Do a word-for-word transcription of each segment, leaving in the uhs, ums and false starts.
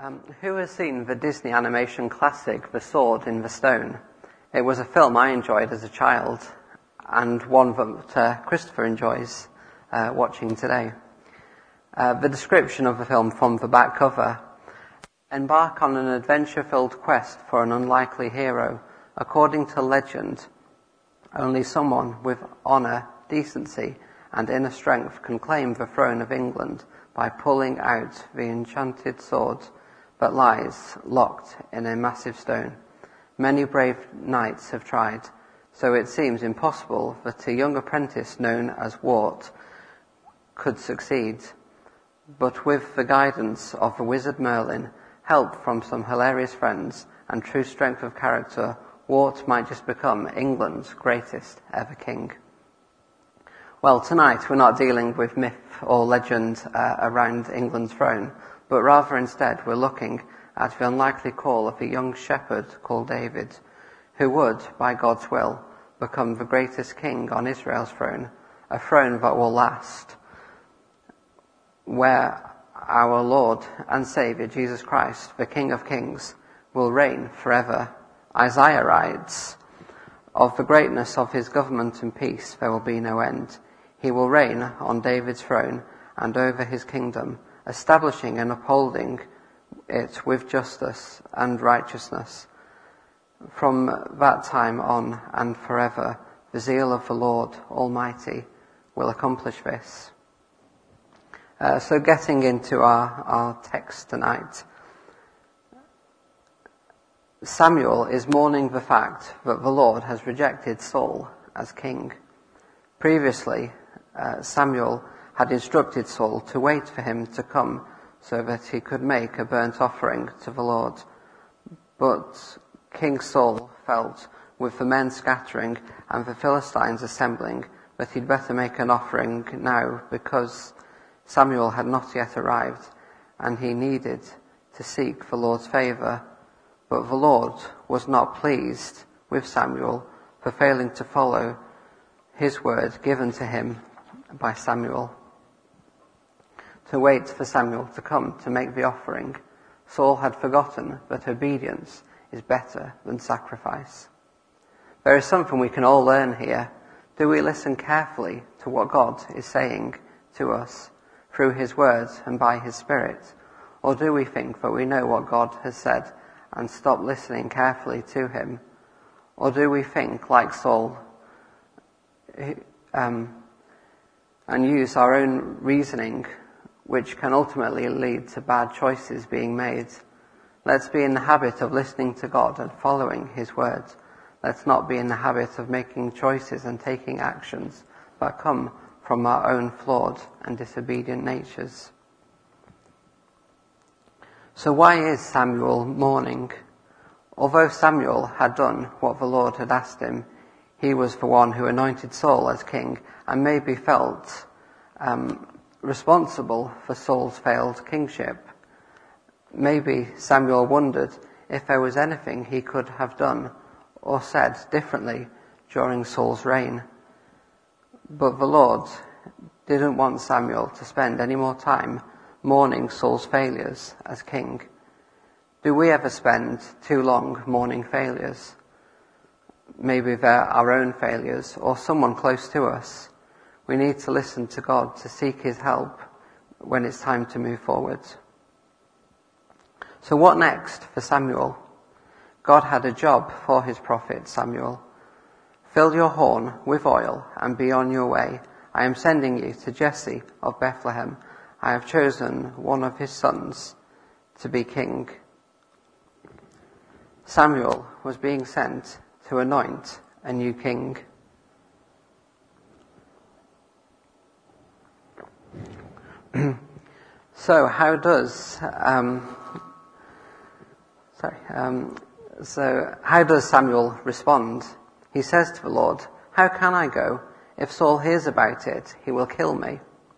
Um, who has seen the Disney animation classic, The Sword in the Stone? It was a film I enjoyed as a child, and one that uh, Christopher enjoys uh, watching today. Uh, the description of the film from the back cover: embark on an adventure-filled quest for an unlikely hero. According to legend, only someone with honour, decency, and inner strength can claim the throne of England by pulling out the enchanted sword that lies locked in a massive stone. Many brave knights have tried, so it seems impossible that a young apprentice known as Wart could succeed. But with the guidance of the wizard Merlin, help from some hilarious friends, and true strength of character, Wart might just become England's greatest ever king. Well, tonight we're not dealing with myth or legend uh, around England's throne, but rather instead we're looking at the unlikely call of a young shepherd called David, who would, by God's will, become the greatest king on Israel's throne, a throne that will last, where our Lord and Saviour Jesus Christ, the King of Kings, will reign forever. Isaiah writes, "Of the greatness of his government and peace there will be no end. He will reign on David's throne and over his kingdom, establishing and upholding it with justice and righteousness. From that time on and forever, the zeal of the Lord Almighty will accomplish this." Uh, so getting into our, our text tonight, Samuel is mourning the fact that the Lord has rejected Saul as king. Previously, uh, Samuel had instructed Saul to wait for him to come so that he could make a burnt offering to the Lord. But King Saul felt, with the men scattering and the Philistines assembling, that he'd better make an offering now because Samuel had not yet arrived and he needed to seek the Lord's favour. But the Lord was not pleased with Samuel for failing to follow his word given to him by Samuel, to wait for Samuel to come to make the offering. Saul had forgotten that obedience is better than sacrifice. There is something we can all learn here. Do we listen carefully to what God is saying to us through his words and by his Spirit? Or do we think that we know what God has said and stop listening carefully to him? Or do we think, like Saul, um, and use our own reasoning, which can ultimately lead to bad choices being made? Let's be in the habit of listening to God and following his words. Let's not be in the habit of making choices and taking actions that come from our own flawed and disobedient natures. So why is Samuel mourning? Although Samuel had done what the Lord had asked him, he was the one who anointed Saul as king and maybe felt um, responsible for Saul's failed kingship. Maybe Samuel wondered if there was anything he could have done or said differently during Saul's reign. But the Lord didn't want Samuel to spend any more time mourning Saul's failures as king. Do we ever spend too long mourning failures? Maybe they're our own failures or someone close to us. We need to listen to God to seek his help when it's time to move forward. So what next for Samuel? God had a job for his prophet Samuel. Fill your horn with oil and be on your way. I am sending you to Jesse of Bethlehem. I have chosen one of his sons to be king. Samuel was being sent to anoint a new king. So how does um, sorry um, so how does Samuel respond? He says to the Lord, "How can I go? If Saul hears about it, he will kill me."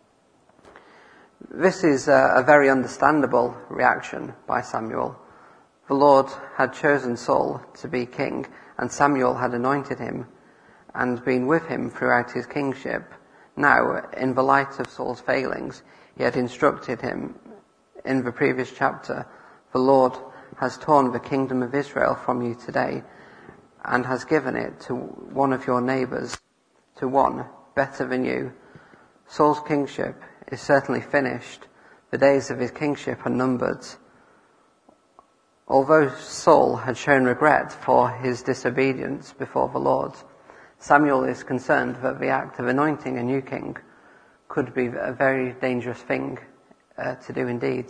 This is a, a very understandable reaction by Samuel. The Lord had chosen Saul to be king, and Samuel had anointed him and been with him throughout his kingship. Now, in the light of Saul's failings, he had instructed him in the previous chapter The Lord has torn the kingdom of Israel from you today and has given it to one of your neighbours, to one better than you. Saul's kingship is certainly finished. The days of his kingship are numbered. Although Saul had shown regret for his disobedience before the Lord, Samuel is concerned that the act of anointing a new king could be a very dangerous thing uh, to do indeed.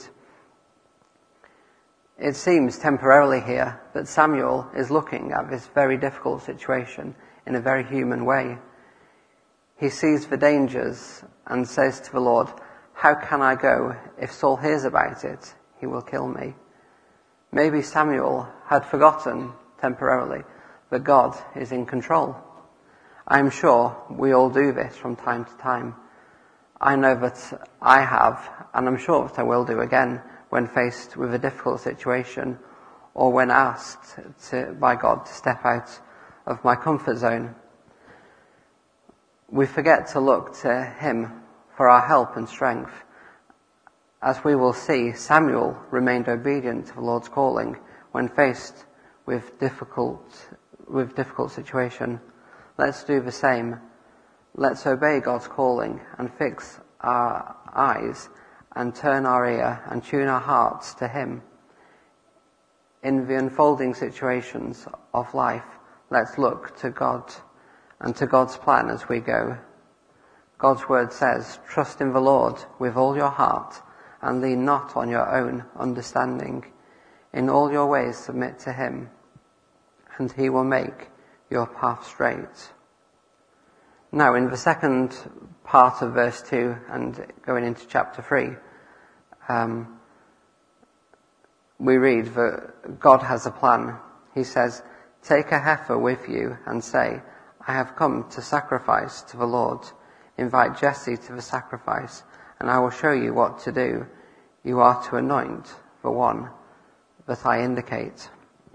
It seems temporarily here that Samuel is looking at this very difficult situation in a very human way. He sees the dangers and says to the Lord, "How can I go? If Saul hears about it, he will kill me." Maybe Samuel had forgotten temporarily that God is in control. I am sure we all do this from time to time. I know that I have, and I'm sure that I will do again when faced with a difficult situation or when asked to, by God to step out of my comfort zone. We forget to look to Him for our help and strength. As we will see, Samuel remained obedient to the Lord's calling when faced with difficult, with difficult situation. Let's do the same. Let's obey God's calling and fix our eyes and turn our ear and tune our hearts to Him. In the unfolding situations of life, let's look to God and to God's plan as we go. God's word says, "Trust in the Lord with all your heart and lean not on your own understanding. In all your ways submit to Him, and He will make your path straight." Now, in the second part of verse two and going into chapter three, um, we read that God has a plan. He says, "Take a heifer with you and say, 'I have come to sacrifice to the Lord.' Invite Jesse to the sacrifice, and I will show you what to do. You are to anoint the one that I indicate."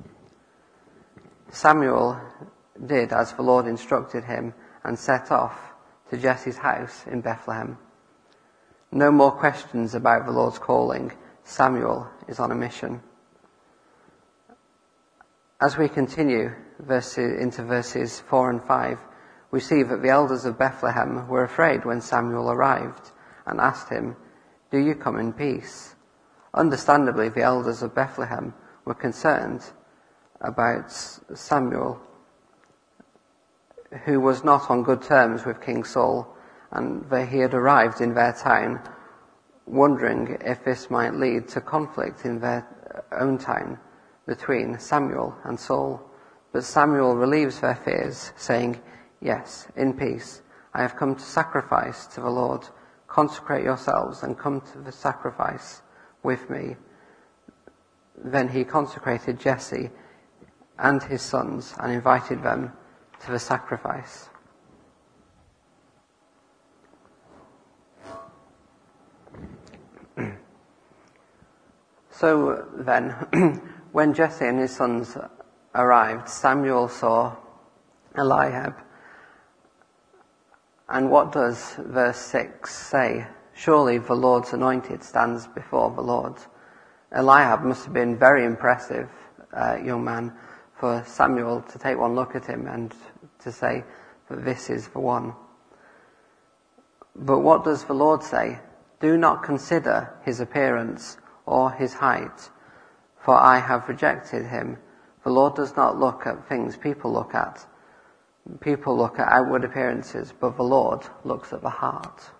Samuel did as the Lord instructed him and set off to Jesse's house in Bethlehem. No more questions about the Lord's calling. Samuel is on a mission. As we continue verses, into verses four and five, we see that the elders of Bethlehem were afraid when Samuel arrived and asked him, "Do you come in peace?" Understandably, the elders of Bethlehem were concerned about Samuel, who was not on good terms with King Saul, and that he had arrived in their town, wondering if this might lead to conflict in their own town between Samuel and Saul. But Samuel relieves their fears, saying, "Yes, in peace. I have come to sacrifice to the Lord. Consecrate yourselves and come to the sacrifice with me." Then he consecrated Jesse and his sons and invited them to the sacrifice. So then, when Jesse and his sons arrived, Samuel saw Eliab. And what does verse six say? "Surely the Lord's anointed stands before the Lord." Eliab must have been very impressive uh, young man for Samuel to take one look at him and to say that this is the one. But what does the Lord say? "Do not consider his appearance or his height, for I have rejected him." The Lord does not look at things people look at. People look at outward appearances, but the Lord looks at the heart.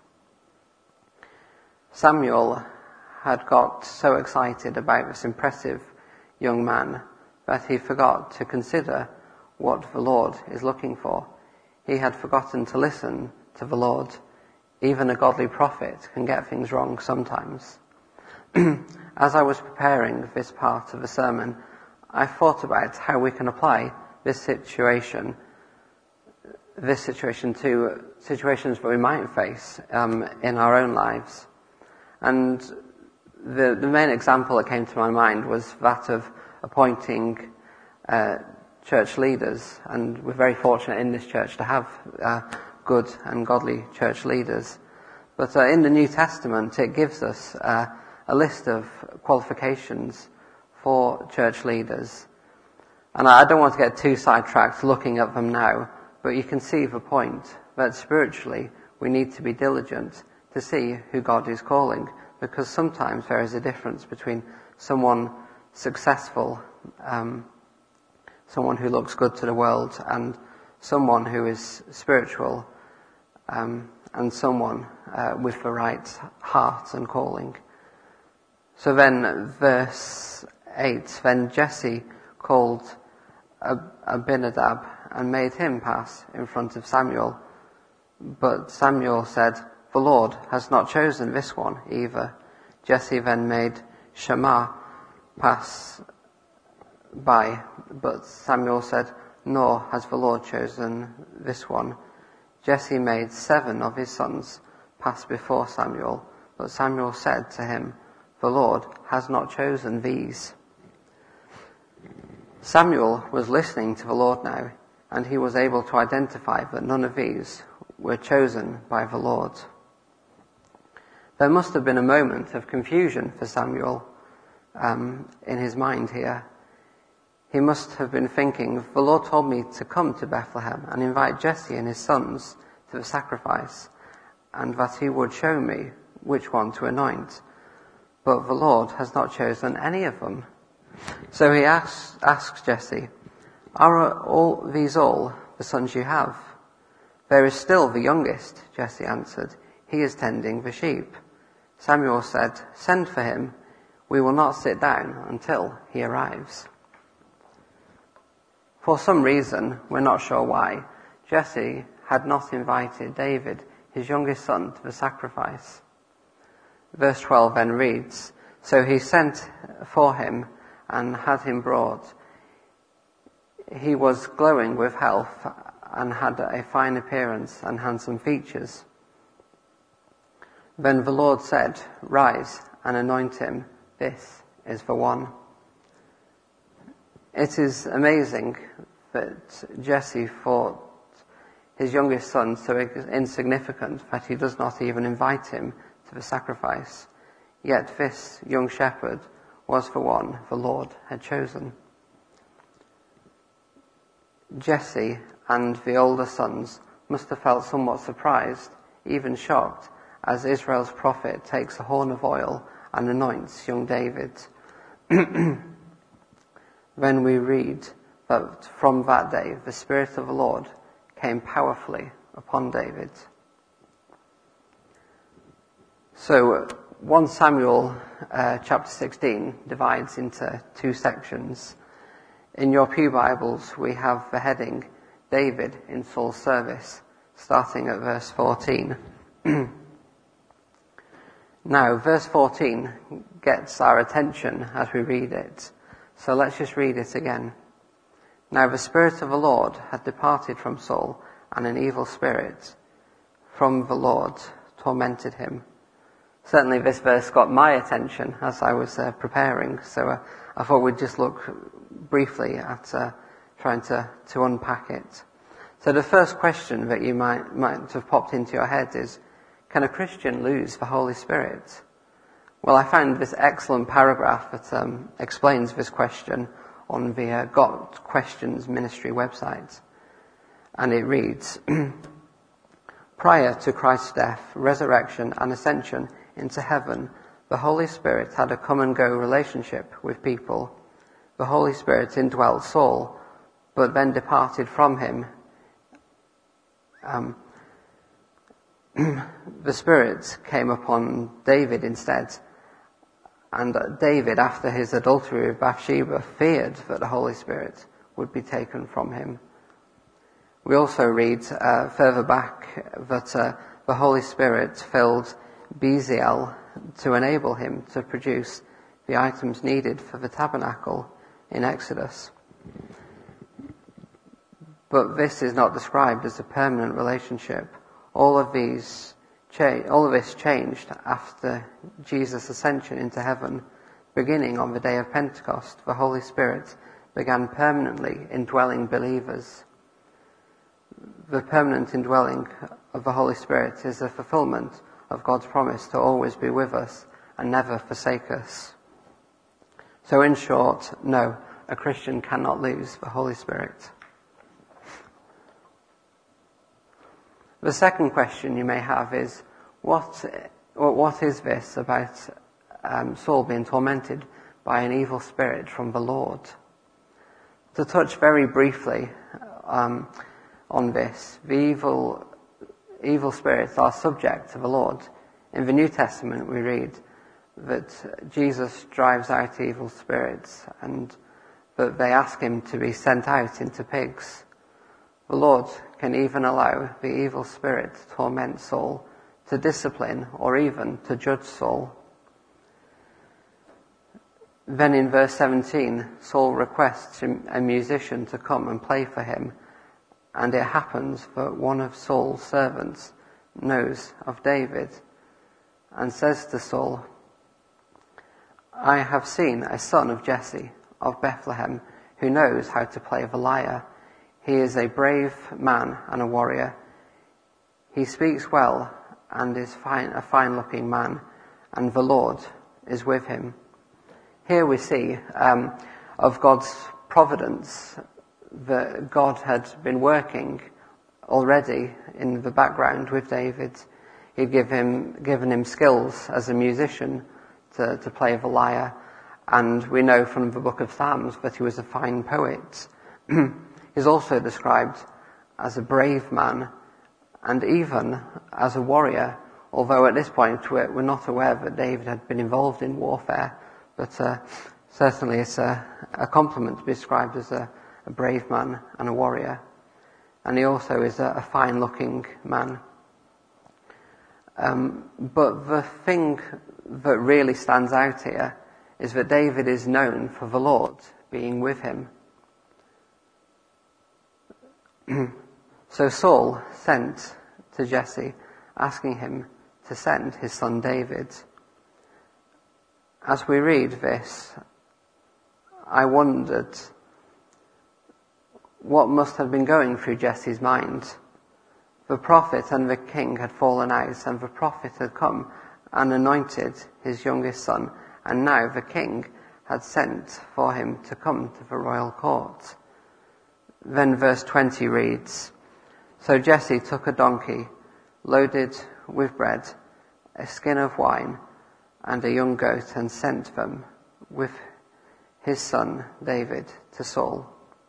Samuel had got so excited about this impressive young man that he forgot to consider what the Lord is looking for. He had forgotten to listen to the Lord. Even a godly prophet can get things wrong sometimes. As I was preparing this part of the sermon, I thought about how we can apply this situation, this situation to situations that we might face um, in our own lives. And the, the main example that came to my mind was that of appointing uh, church leaders, and we're very fortunate in this church to have uh, good and godly church leaders. But uh, in the New Testament, it gives us uh, a list of qualifications for church leaders. And I don't want to get too sidetracked looking at them now, but you can see the point that spiritually we need to be diligent to see who God is calling, because sometimes there is a difference between someone successful, um, someone who looks good to the world, and someone who is spiritual, um, and someone uh, with the right heart and calling. So then, verse eight, then Jesse called Abinadab and made him pass in front of Samuel. But Samuel said, "The Lord has not chosen this one either." Jesse then made Shammah pass by, but Samuel said, "Nor has the Lord chosen this one." Jesse made seven of his sons pass before Samuel, but Samuel said to him, "The Lord has not chosen these." Samuel was listening to the Lord now, and he was able to identify that none of these were chosen by the Lord. There must have been a moment of confusion for Samuel um, in his mind here. He must have been thinking, the Lord told me to come to Bethlehem and invite Jesse and his sons to the sacrifice, and that he would show me which one to anoint. But the Lord has not chosen any of them. So he asks, asks Jesse, "Are all these all the sons you have?" "There is still the youngest," Jesse answered. "He is tending the sheep." Samuel said, "Send for him. We will not sit down until he arrives." For some reason, we're not sure why, Jesse had not invited David, his youngest son, to the sacrifice. Verse twelve then reads, "So he sent for him and had him brought. He was glowing with health and had a fine appearance and handsome features. Then the Lord said, 'Rise and anoint him. This is the one.'" It is amazing that Jesse thought his youngest son so insignificant that he does not even invite him to the sacrifice. Yet this young shepherd was the one the Lord had chosen. Jesse and the older sons must have felt somewhat surprised, even shocked, as Israel's prophet takes a horn of oil and anoints young David. Then we read that from that day the Spirit of the Lord came powerfully upon David. So First Samuel uh, chapter sixteen divides into two sections. In your pew Bibles we have the heading, David in Saul's service, starting at verse fourteen. Now, verse fourteen gets our attention as we read it. So let's just read it again. "Now the Spirit of the Lord had departed from Saul, and an evil spirit from the Lord tormented him." Certainly this verse got my attention as I was uh, preparing, so uh, I thought we'd just look briefly at uh, trying to, to unpack it. So the first question that you might, might have popped into your head is, can a Christian lose the Holy Spirit? Well, I found this excellent paragraph that um, explains this question on the uh, Got Questions Ministry website. And it reads, "Prior to Christ's death, resurrection and ascension into heaven, the Holy Spirit had a come-and-go relationship with people. The Holy Spirit indwelt Saul, but then departed from him. Um, the Spirit came upon David instead, and David, after his adultery with Bathsheba, feared that the Holy Spirit would be taken from him." We also read uh, further back that uh, the Holy Spirit filled Bezalel to enable him to produce the items needed for the tabernacle in Exodus. But this is not described as a permanent relationship. All of these, cha- all of this changed after Jesus' ascension into heaven. Beginning on the day of Pentecost, the Holy Spirit began permanently indwelling believers. The permanent indwelling of the Holy Spirit is a fulfillment of God's promise to always be with us and never forsake us. So in short, no, a Christian cannot lose the Holy Spirit. The second question you may have is, what, what is this about um, Saul being tormented by an evil spirit from the Lord? To touch very briefly um, on this, the evil, evil spirits are subject to the Lord. In the New Testament we read that Jesus drives out evil spirits and that they ask him to be sent out into pigs. The Lord can even allow the evil spirit to torment Saul, to discipline or even to judge Saul. Then in verse seventeen, Saul requests a musician to come and play for him, and it happens that one of Saul's servants knows of David and says to Saul, "I have seen a son of Jesse of Bethlehem who knows how to play the lyre. He is a brave man and a warrior. He speaks well and is fine, a fine-looking man, and the Lord is with him." Here we see um, of God's providence that God had been working already in the background with David. He'd give him, given him skills as a musician to, to play the lyre, and we know from the book of Psalms that he was a fine poet. He's also described as a brave man and even as a warrior, although at this point we're, we're not aware that David had been involved in warfare. But uh, certainly it's a, a compliment to be described as a, a brave man and a warrior. And he also is a, a fine-looking man. Um, but the thing that really stands out here is that David is known for the Lord being with him. So Saul sent to Jesse, asking him to send his son David. As we read this, I wondered what must have been going through Jesse's mind. The prophet and the king had fallen out, and the prophet had come and anointed his youngest son, and now the king had sent for him to come to the royal court. Then verse twenty reads, "So Jesse took a donkey loaded with bread, a skin of wine, and a young goat, and sent them with his son David to Saul."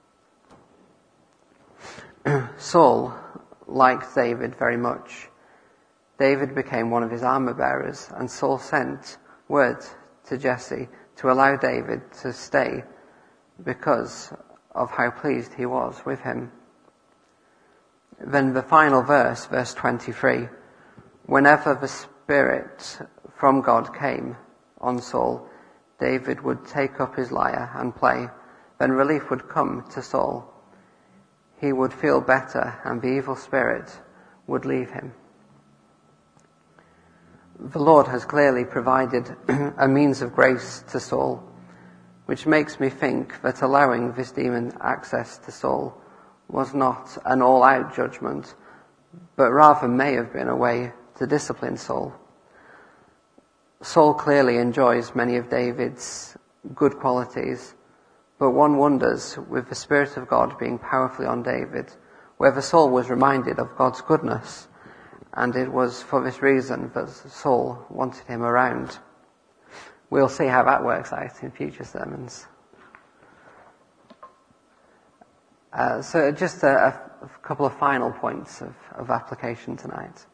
Saul liked David very much. David became one of his armor bearers, and Saul sent word to Jesse to allow David to stay because of how pleased he was with him. Then the final verse, verse twenty-three, "Whenever the Spirit from God came on Saul, David would take up his lyre and play. Then relief would come to Saul. He would feel better, and the evil spirit would leave him." The Lord has clearly provided a means of grace to Saul, which makes me think that allowing this demon access to Saul was not an all-out judgment, but rather may have been a way to discipline Saul. Saul clearly enjoys many of David's good qualities, but one wonders, with the Spirit of God being powerfully on David, whether Saul was reminded of God's goodness, and it was for this reason that Saul wanted him around. We'll see how that works out in future sermons. Uh, so just a, a couple of final points of, of application tonight.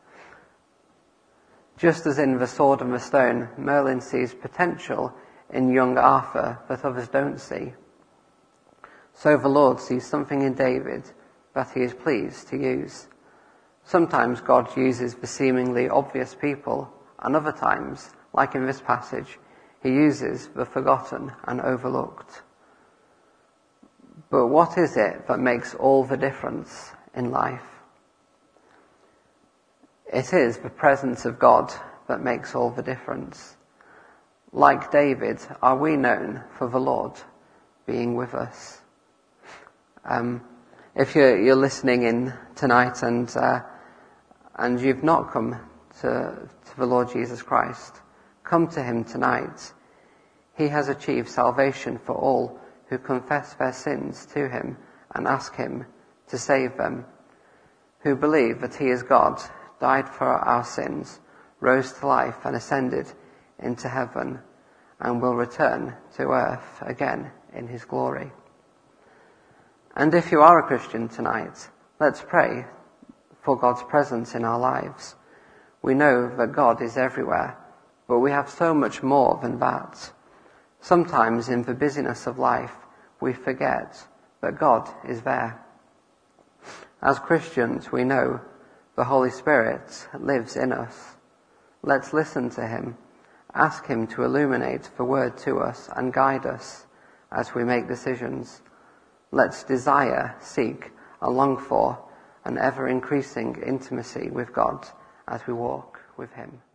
Just as in The Sword and the Stone, Merlin sees potential in young Arthur that others don't see, so the Lord sees something in David that he is pleased to use. Sometimes God uses the seemingly obvious people, and other times, like in this passage, he uses the forgotten and overlooked. But what is it that makes all the difference in life? It is the presence of God that makes all the difference. Like David, are we known for the Lord being with us? Um, if you're, you're listening in tonight and uh, and you've not come to, to the Lord Jesus Christ, come to him tonight. He has achieved salvation for all who confess their sins to him and ask him to save them, who believe that he is God, died for our sins, rose to life and ascended into heaven, and will return to earth again in his glory. And if you are a Christian tonight, let's pray for God's presence in our lives. We know that God is everywhere, but we have so much more than that. Sometimes in the busyness of life, we forget that God is there. As Christians, we know the Holy Spirit lives in us. Let's listen to him, ask him to illuminate the word to us and guide us as we make decisions. Let's desire, seek, and long for an ever-increasing intimacy with God as we walk with him.